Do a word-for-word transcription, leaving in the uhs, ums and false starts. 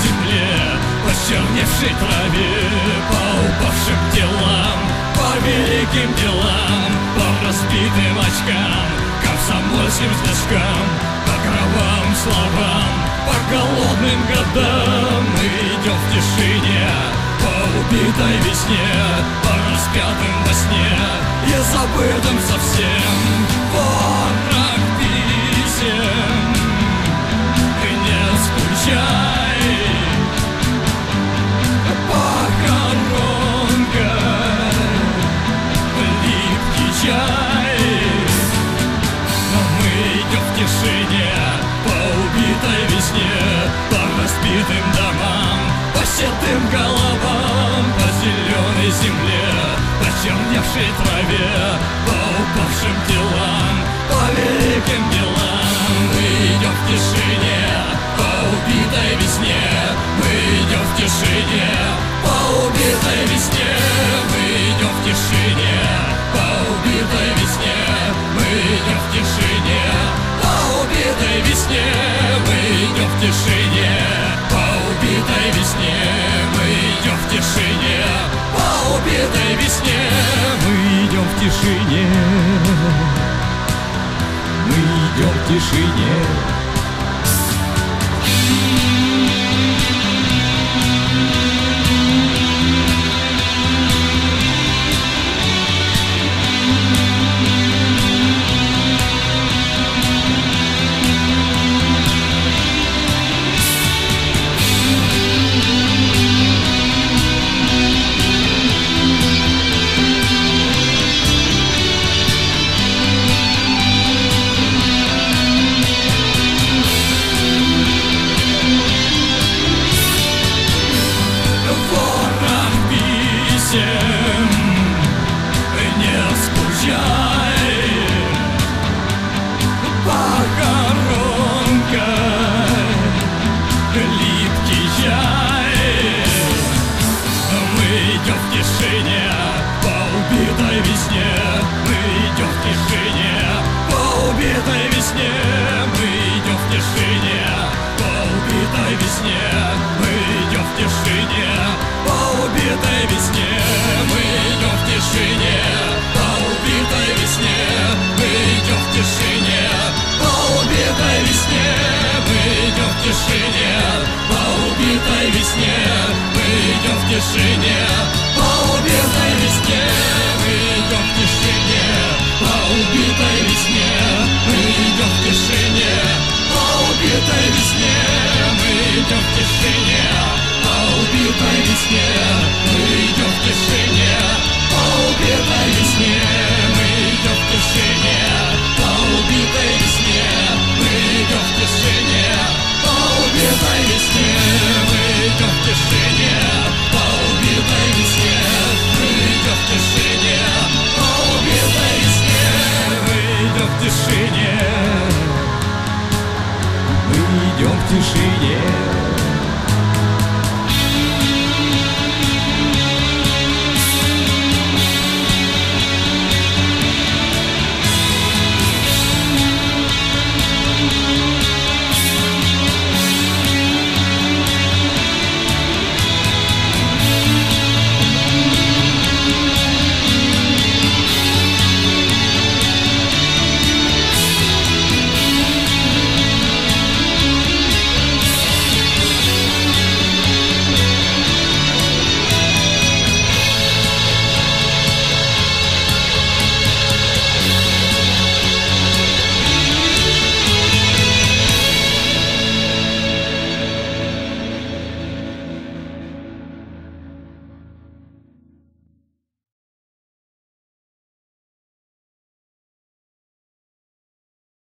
земле, по черневшей траве, по упавшим телам, по великим делам, по разбитым очкам, комсомольским значкам, по кровавым словам, по голодным годам. Мы идем в тишине, по убитой весне, по распятым во сне и забытым совсем ворох писем. Не скучай, похоронка, липкий чай. Но мы идем в тишине, по убитой весне, по разбитым домам, по седым головам, по зеленой земле, по черневшей траве, по упавшим телам, по великим делам. Мы идем в тишине, по убитой весне, мы идем в тишине, по убитой весне, мы идем в тишине, по убитой весне, мы идем в тишине, по убитой весне, мы идем в тишине, по убитой весне, мы идем в тишине, по убитой весне, мы идем в тишине, мы идем в тишине. Не скучай, похоронка, липкий чай. Мы идем в тишине, по убитой весне, мы идем в тишине, по убитой весне, мы идем в тишине, по убитой весне, мы идем в тишине, по убитой весне, мы идем в тишине, по убитой весне, мы идем в тишине, по убитой весне, мы идем в тишине, по убитой весне, мы идем в тишине, по убитой весне, мы идем в тишине, по убитой весне, мы идем в тишине, по убитой весне, мы идем в тишине, по убитой весне.